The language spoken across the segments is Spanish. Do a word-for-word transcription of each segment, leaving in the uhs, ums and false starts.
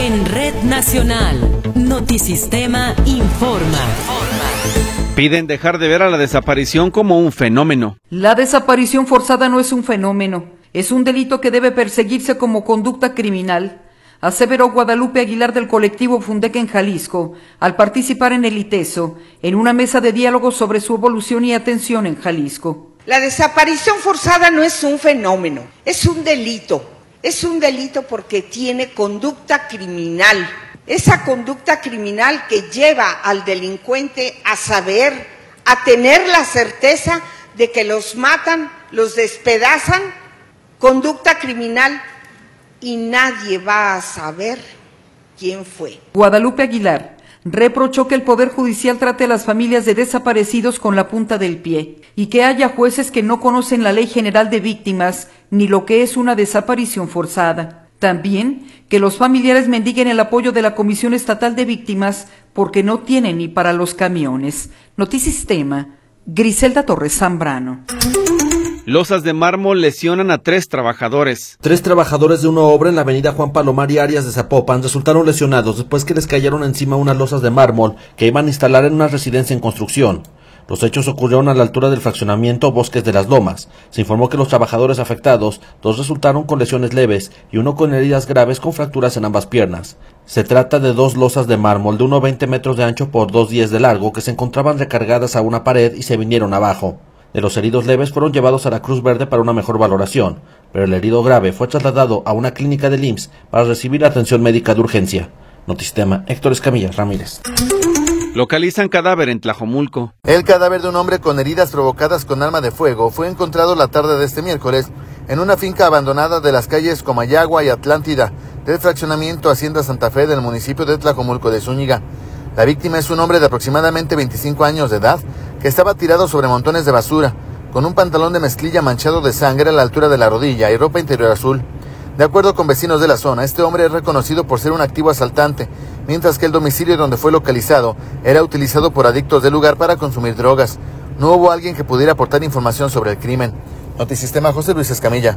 En Red Nacional, Notisistema informa. Piden dejar de ver a la desaparición como un fenómeno. La desaparición forzada no es un fenómeno, es un delito que debe perseguirse como conducta criminal, aseveró Guadalupe Aguilar del colectivo Fundec en Jalisco, al participar en el ITESO, en una mesa de diálogo sobre su evolución y atención en Jalisco. La desaparición forzada no es un fenómeno, es un delito. Es un delito porque tiene conducta criminal. Esa conducta criminal que lleva al delincuente a saber, a tener la certeza de que los matan, los despedazan, conducta criminal, y nadie va a saber quién fue. Guadalupe Aguilar reprochó que el Poder Judicial trate a las familias de desaparecidos con la punta del pie y que haya jueces que no conocen la Ley General de Víctimas ni lo que es una desaparición forzada. También que los familiares mendiguen el apoyo de la Comisión Estatal de Víctimas porque no tienen ni para los camiones. Notisistema, Griselda Torres Zambrano. Losas de mármol lesionan a tres trabajadores. Tres trabajadores de una obra en la avenida Juan Palomar y Arias de Zapopan resultaron lesionados después que les cayeron encima unas losas de mármol que iban a instalar en una residencia en construcción. Los hechos ocurrieron a la altura del fraccionamiento Bosques de las Lomas. Se informó que los trabajadores afectados, dos resultaron con lesiones leves y uno con heridas graves con fracturas en ambas piernas. Se trata de dos losas de mármol de unos veinte metros de ancho por dos diez de largo que se encontraban recargadas a una pared y se vinieron abajo. De los heridos leves fueron llevados a la Cruz Verde para una mejor valoración, pero el herido grave fue trasladado a una clínica del I M S S para recibir atención médica de urgencia. Notisistema, Héctor Escamilla Ramírez. Localizan cadáver en Tlajomulco. El cadáver de un hombre con heridas provocadas con arma de fuego fue encontrado la tarde de este miércoles en una finca abandonada de las calles Comayagua y Atlántida del fraccionamiento Hacienda Santa Fe del municipio de Tlajomulco de Zúñiga. La víctima es un hombre de aproximadamente veinticinco años de edad que estaba tirado sobre montones de basura, con un pantalón de mezclilla manchado de sangre a la altura de la rodilla y ropa interior azul. De acuerdo con vecinos de la zona, este hombre es reconocido por ser un activo asaltante, mientras que el domicilio donde fue localizado era utilizado por adictos del lugar para consumir drogas. No hubo alguien que pudiera aportar información sobre el crimen. Notisistema, José Luis Escamilla.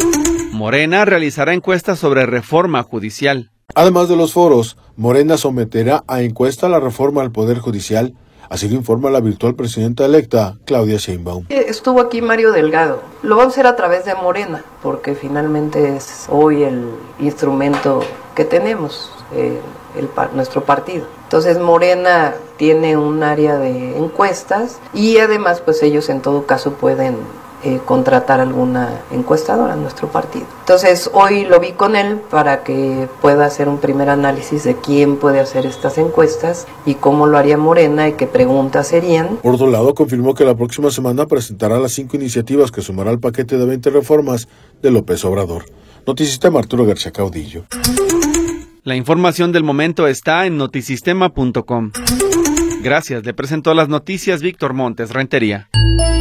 Morena realizará encuestas sobre reforma judicial. Además de los foros, Morena someterá a encuesta la reforma al Poder Judicial. Así lo informa la virtual presidenta electa, Claudia Sheinbaum. Estuvo aquí Mario Delgado. Lo vamos a hacer a través de Morena, porque finalmente es hoy el instrumento que tenemos, eh, el, nuestro partido. Entonces Morena tiene un área de encuestas y además pues ellos en todo caso pueden eh, contratar alguna encuestadora en nuestro partido. Entonces hoy lo vi con él para que pueda hacer un primer análisis de quién puede hacer estas encuestas y cómo lo haría Morena y qué preguntas serían. Por otro lado, confirmó que la próxima semana presentará las cinco iniciativas que sumará al paquete de veinte reformas de López Obrador. Notisistema, Arturo García Caudillo. La información del momento está en notisistema punto com. Gracias, le presentó las noticias Víctor Montes Rentería.